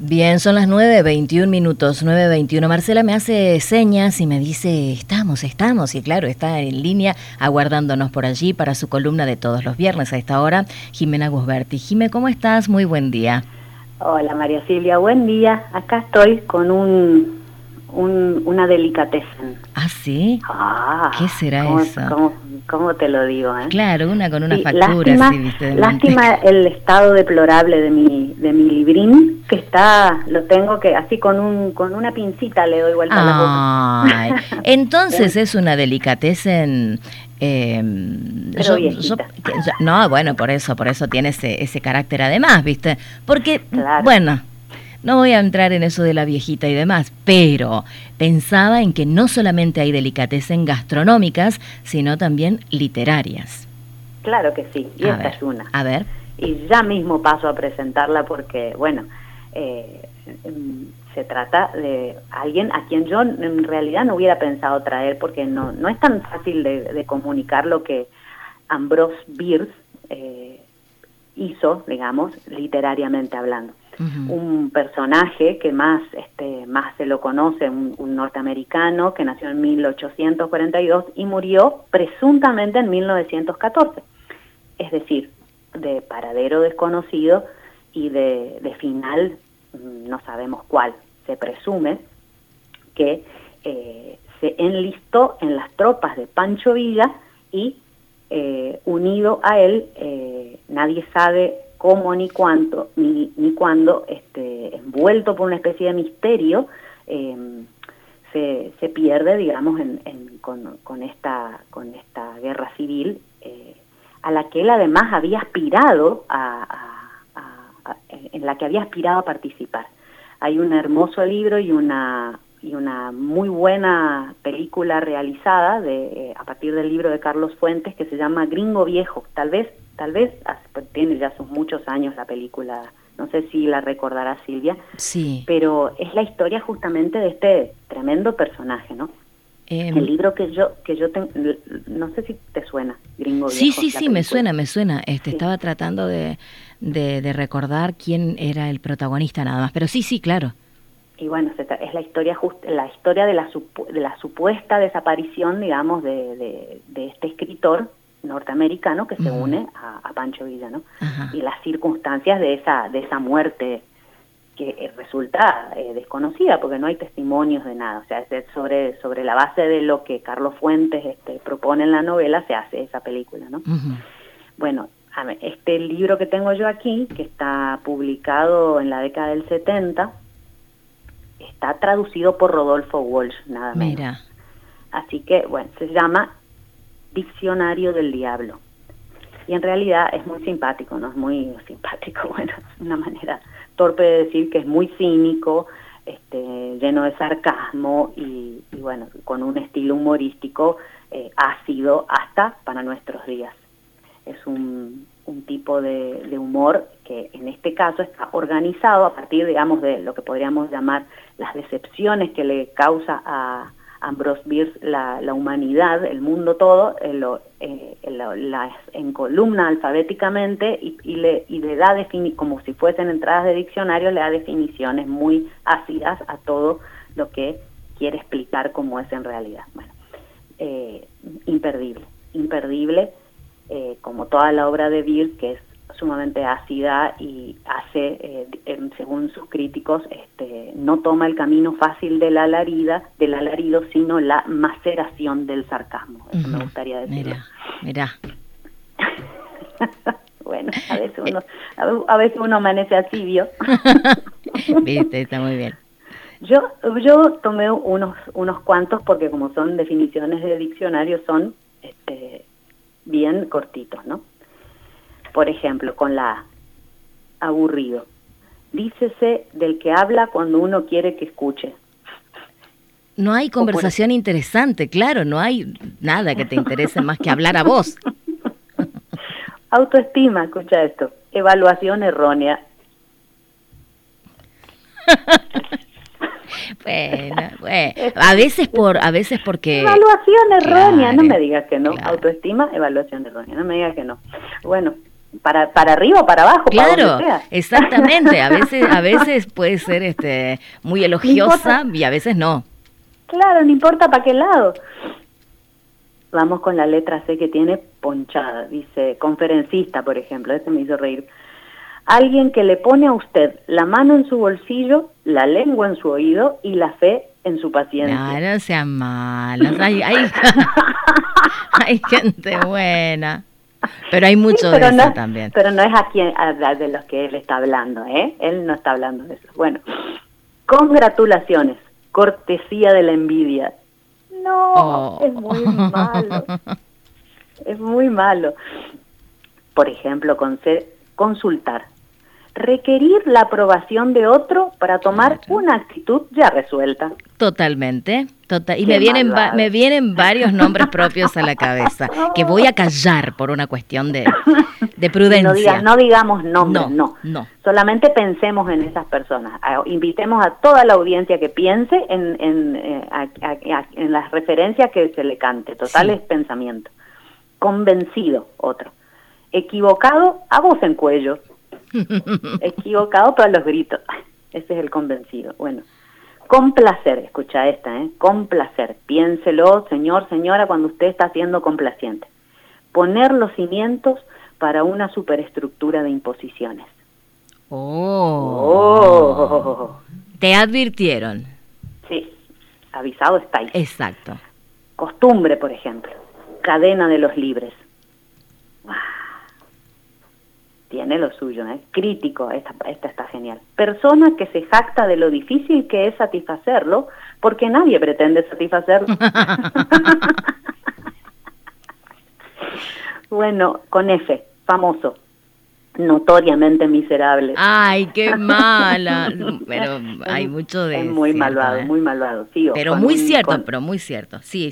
Bien, son las 9:21, 9:21. Marcela me hace señas y me dice, estamos, y claro, está en línea aguardándonos por allí para su columna de todos los viernes a esta hora, Jimena Gusberti. Jimé, ¿cómo estás? Muy buen día. Hola María Silvia, buen día. Acá estoy con una delicatessen. ¿Ah, sí? ¿Qué será eso? ¿Cómo te lo digo? Claro, una con una sí, factura así, ¿viste? Lástima el estado deplorable de mi librín, que lo tengo que así con una pincita le doy vuelta a la boca. Entonces es una delicatessen. Pero viejita. No, bueno, por eso tiene ese carácter además, ¿viste? Porque, claro. Bueno, no voy a entrar en eso de la viejita y demás, pero pensaba en que no solamente hay delicatessen gastronómicas, sino también literarias. Claro que sí, y esta es una. A ver. Y ya mismo paso a presentarla porque, bueno, se trata de alguien a quien yo en realidad no hubiera pensado traer, porque no es tan fácil de comunicar lo que Ambrose Bierce hizo, digamos, literariamente hablando. Uh-huh. Un personaje que más se lo conoce, un norteamericano que nació en 1842 y murió presuntamente en 1914. Es decir, de paradero desconocido y de final no sabemos cuál. Se presume que se enlistó en las tropas de Pancho Villa y unido a él, nadie sabe cómo ni cuánto, ni cuándo, envuelto por una especie de misterio, se pierde, digamos, con esta guerra civil, a la que él además había aspirado en la que había aspirado a participar. Hay un hermoso libro y una muy buena película realizada a partir del libro de Carlos Fuentes que se llama Gringo Viejo. Tal vez tiene ya sus muchos años la película, no sé si la recordará Silvia. Sí. Pero es la historia justamente de este tremendo personaje, ¿no? El libro que yo tengo, no sé si te suena, Gringo Viejo. Sí, me suena. Sí. Estaba tratando de recordar quién era el protagonista nada más, pero sí, claro. Y bueno, es la historia de la supuesta desaparición, digamos, de este escritor norteamericano que se une a Pancho Villa, ¿no? Ajá. Y las circunstancias de esa muerte que resulta desconocida, porque no hay testimonios de nada. O sea, sobre la base de lo que Carlos Fuentes propone en la novela se hace esa película, ¿no? Uh-huh. Bueno, este libro que tengo yo aquí, que está publicado en la década del 70, está traducido por Rodolfo Walsh, nada menos. Mira. Así que, bueno, se llama Diccionario del Diablo. Y en realidad es muy simpático, ¿no? Es muy simpático, bueno, es una manera torpe de decir que es muy cínico, lleno de sarcasmo y bueno, con un estilo humorístico ácido hasta para nuestros días. Es un tipo de humor que en este caso está organizado a partir, digamos, de lo que podríamos llamar las decepciones que le causa a Ambrose Bierce la humanidad, el mundo todo, las encolumna alfabéticamente y le da como si fuesen entradas de diccionario, le da definiciones muy ácidas a todo lo que quiere explicar cómo es en realidad. Bueno, imperdible, como toda la obra de Bierce, que es sumamente ácida y hace, según sus críticos, no toma el camino fácil del alarido, sino la maceración del sarcasmo. Eso me gustaría decirlo. Mira. Bueno, a veces uno amanece así, ¿vio? Viste, está muy bien. Yo tomé unos cuantos porque como son definiciones de diccionario son bien cortitos, ¿no? Por ejemplo, con la A, aburrido. Dícese del que habla cuando uno quiere que escuche. No hay conversación interesante, claro, no hay nada que te interese más que hablar a vos. Autoestima, escucha esto. Evaluación errónea. Bueno, a veces porque... Evaluación errónea, claro, no me digas que no. Claro. Autoestima, evaluación errónea, no me digas que no. Bueno, para arriba o para abajo, claro, para donde sea. Exactamente, a veces puede ser muy elogiosa y a veces no. Claro, no importa para qué lado. Vamos con la letra C que tiene ponchada. Dice, conferencista, por ejemplo, este me hizo reír. Alguien que le pone a usted la mano en su bolsillo, la lengua en su oído y la fe en su paciencia. No sean malos. Hay gente buena. Pero hay mucho de eso también. Pero no es de los que él está hablando, ¿eh? Él no está hablando de eso. Bueno, congratulaciones, cortesía de la envidia. No, es muy malo. Es muy malo. Por ejemplo, consultar. Requerir la aprobación de otro para tomar una actitud ya resuelta. Totalmente. Y me vienen varios nombres propios a la cabeza, que voy a callar por una cuestión de prudencia. No digamos nombres, no. Solamente pensemos en esas personas. Invitemos a toda la audiencia que piense en las referencias que se le cante. Total es pensamiento. Convencido, otro. Equivocado, a voz en cuello. Equivocado para los gritos. Ese es el convencido. Bueno, complacer, escucha esta, complacer, piénselo, señor, señora, cuando usted está siendo complaciente. Poner los cimientos para una superestructura de imposiciones. Te advirtieron. Sí, avisado estáis. Exacto. Costumbre, por ejemplo, cadena de los libres. Tiene lo suyo, Crítico, esta está genial. Persona que se jacta de lo difícil que es satisfacerlo, porque nadie pretende satisfacerlo. Bueno, con F, famoso, notoriamente miserable. Ay, qué mala. Pero hay mucho de es muy cierto, malvado, muy malvado. Sí, pero muy cierto, sí.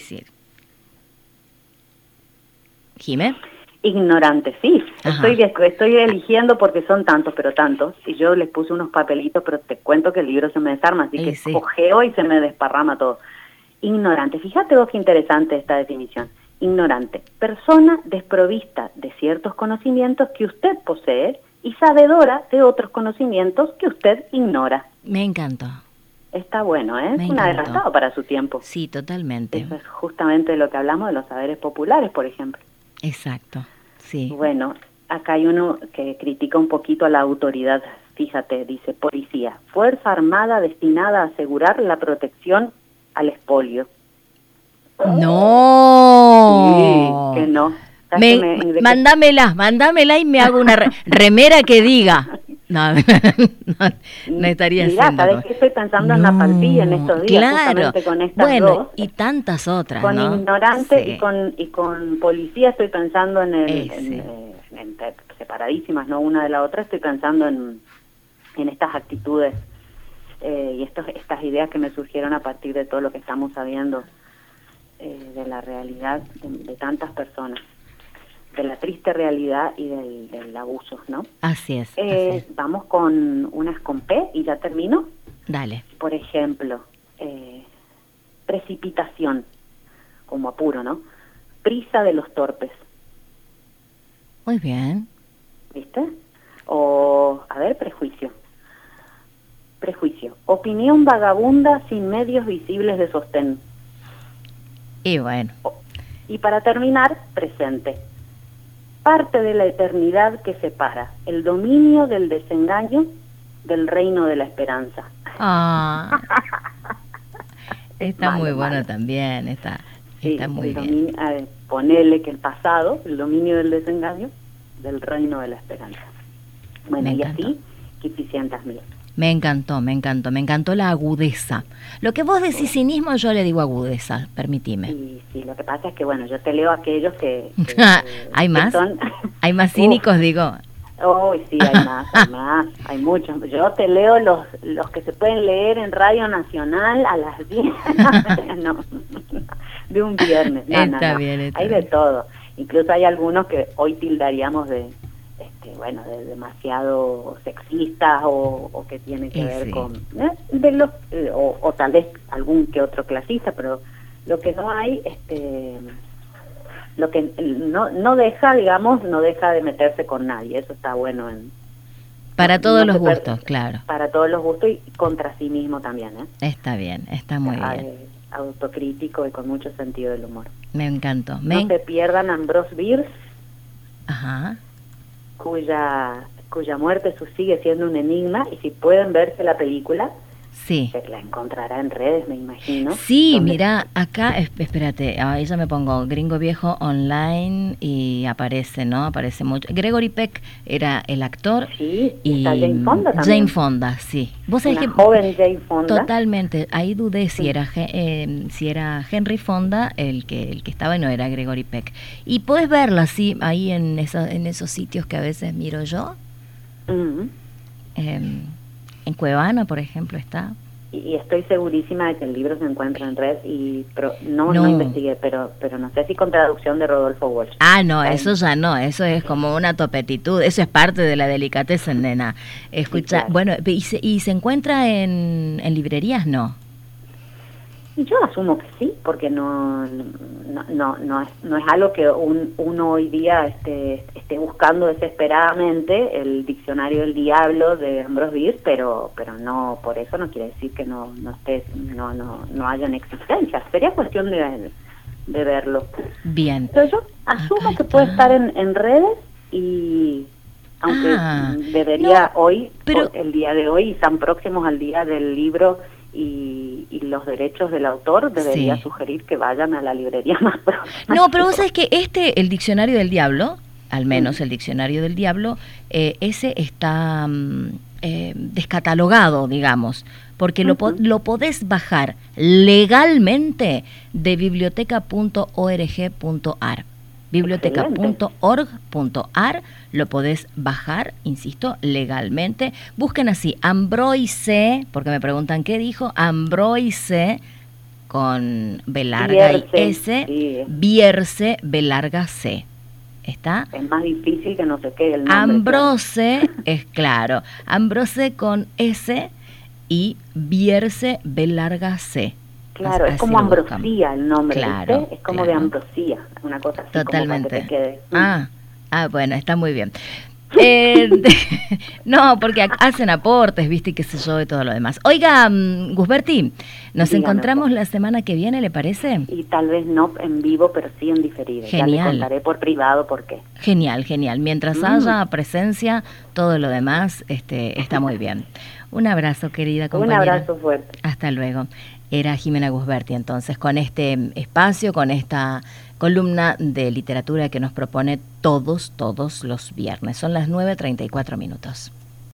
¿Jimé? Ignorante, sí. Estoy eligiendo porque son tantos, y yo les puse unos papelitos, pero te cuento que el libro se me desarma, así que cojeo y se me desparrama todo. Ignorante, fíjate vos qué interesante esta definición. Ignorante, persona desprovista de ciertos conocimientos que usted posee y sabedora de otros conocimientos que usted ignora. Me encantó. Está bueno, es un adelantado para su tiempo. Sí, totalmente. Eso es justamente de lo que hablamos de los saberes populares, por ejemplo. Exacto. Sí. Bueno, acá hay uno que critica un poquito a la autoridad. Fíjate, dice policía, fuerza armada destinada a asegurar la protección al expolio. No. Sí, que no. Mándamela y me hago una remera que diga. No estaría haciendo. ¿Sabes qué? Estoy pensando en la partida en estos días, justamente con estas dos. Y tantas otras, con ¿no? Ignorante y con policía estoy pensando en separadísimas, ¿no? Una de la otra, estoy pensando en estas actitudes y estas ideas que me surgieron a partir de todo lo que estamos sabiendo de la realidad de tantas personas, de la triste realidad y del abuso, ¿no? Así es. Vamos con unas con P y ya termino. Dale. Por ejemplo, precipitación, como apuro, ¿no? Prisa de los torpes. Muy bien. ¿Viste? O, a ver, prejuicio. Opinión vagabunda sin medios visibles de sostén. Y bueno. Y para terminar, presente. Parte de la eternidad que separa el dominio del desengaño del reino de la esperanza. Está muy bueno también, está muy bien. Ponele que el pasado, el dominio del desengaño del reino de la esperanza. Bueno, y así, 500.000. Me encantó la agudeza. Lo que vos decís cinismo, yo le digo agudeza, permitime. Sí, lo que pasa es que, bueno, yo te leo aquellos que ¿Hay más? Son... ¿Hay más cínicos, digo? Sí, hay más, hay muchos. Yo te leo los que se pueden leer en Radio Nacional a las 10 de un viernes. Está bien. Hay de todo. Incluso hay algunos que hoy tildaríamos de demasiado sexistas o que tienen que ver con o tal vez algún que otro clasista, pero lo que no hay lo que no deja, digamos, no deja de meterse con nadie, eso está bueno para todos los se gustos, claro. Para todos los gustos y contra sí mismo también, ¿eh? Está bien, está muy bien. Autocrítico y con mucho sentido del humor. Me encantó. No se pierdan Ambrose Bierce, ajá, cuya muerte sigue siendo un enigma, y si pueden verse la película, sí, se la encontrará en redes, me imagino. Sí, mira, acá, espérate, ahí ya me pongo Gringo Viejo online y aparece, ¿no? Aparece mucho. Gregory Peck era el actor. Sí, y está Jane Fonda también. Jane Fonda, sí. ¿Vos sabés Una joven Jane Fonda. Totalmente, ahí dudé si era Henry Fonda el que estaba y no era Gregory Peck. Y podés verla, sí, ahí en esos sitios que a veces miro yo. Uh-huh. En Cuevana, por ejemplo, está. Y estoy segurísima de que el libro se encuentra en red, no investigué, pero no sé si con traducción de Rodolfo Walsh. No, eso ya no, eso es como una topetitud, eso es parte de la delicateza, nena. Escucha, sí, claro. Bueno, ¿y se encuentra en librerías? No. Yo asumo que sí, porque no es algo que uno hoy día esté buscando desesperadamente, el diccionario del diablo de Ambrose Bierce, pero no, por eso no quiere decir que no haya en existencia. Sería cuestión de verlo. Bien. Pero yo asumo que puede estar en redes, y aunque debería hoy, pero el día de hoy, y tan próximos al día del libro y los derechos del autor, debería sugerir que vayan a la librería más próxima. No, pero vos sabés que el diccionario del diablo, al menos el diccionario del diablo, ese está descatalogado, digamos, porque lo podés bajar legalmente de biblioteca.org.ar. biblioteca.org.ar, lo podés bajar, insisto, legalmente. Busquen así, Ambroise, porque me preguntan qué dijo, Ambroise con B larga y S, Bierce, B larga C. ¿Está? Es más difícil que no sé qué el nombre. Ambrose, claro. Es claro, Ambrose con S y Bierce, B larga C. Claro, es como Ambrosía el nombre, claro, ¿viste? Es como de Ambrosía, una cosa así. Totalmente. Como para que te quede. Bueno, está muy bien. No, porque hacen aportes, viste, y qué sé yo, y todo lo demás. Oiga, Gusberti, nos encontramos la semana que viene, ¿le parece? Y tal vez no en vivo, pero sí en diferido. Genial. Ya le contaré por privado por qué. Genial. Mientras haya presencia, todo lo demás está muy bien. Un abrazo, querida compañera. Un abrazo fuerte. Hasta luego. Era Jimena Gusberti, entonces, con este espacio, con esta columna de literatura que nos propone todos los viernes. Son las 9:34 minutos.